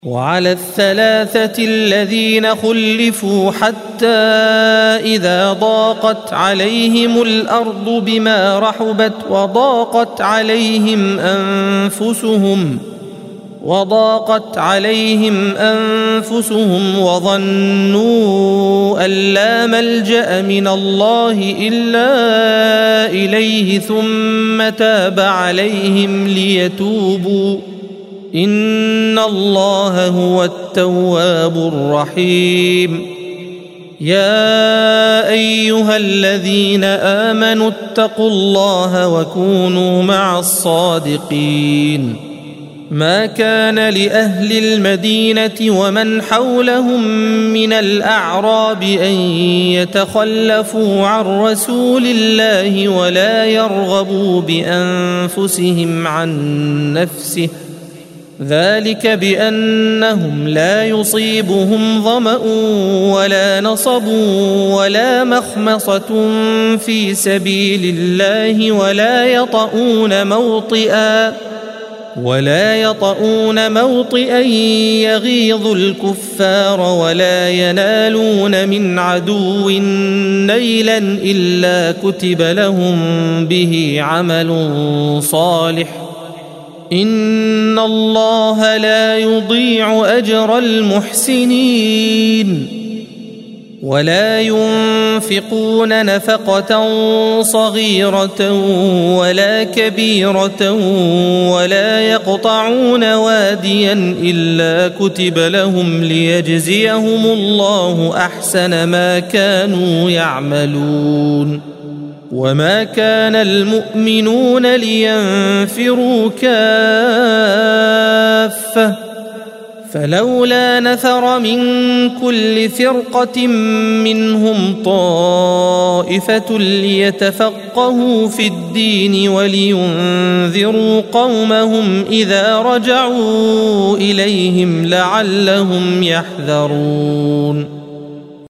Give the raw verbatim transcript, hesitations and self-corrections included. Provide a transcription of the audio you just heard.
وعلى الثلاثة الذين خلفوا حتى إذا ضاقت عليهم الأرض بما رحبت وضاقت عليهم أنفسهم وضاقت عليهم أنفسهم وظنوا أن لا ملجأ من الله إلا إليه ثم تاب عليهم ليتوبوا إن الله هو التواب الرحيم. يا أيها الذين آمنوا اتقوا الله وكونوا مع الصادقين. ما كان لأهل المدينة ومن حولهم من الأعراب أن يتخلفوا عن رسول الله ولا يرغبوا بأنفسهم عن نفسه، ذلك بأنهم لا يصيبهم ظمأ ولا نصب ولا مخمصة في سبيل الله ولا يطؤون موطئا ولا يطؤون موطئا يغيظ الكفار ولا ينالون من عدو نيلا إلا كتب لهم به عمل صالح إن الله لا يضيع أجر المحسنين. ولا ينفقون نفقة صغيرة ولا كبيرة ولا يقطعون واديا إلا كتب لهم ليجزيهم الله أحسن ما كانوا يعملون. وما كان المؤمنون لينفروا كافة فلولا نفر من كل فرقة منهم طائفة ليتفقهوا في الدين ولينذروا قومهم إذا رجعوا إليهم لعلهم يحذرون.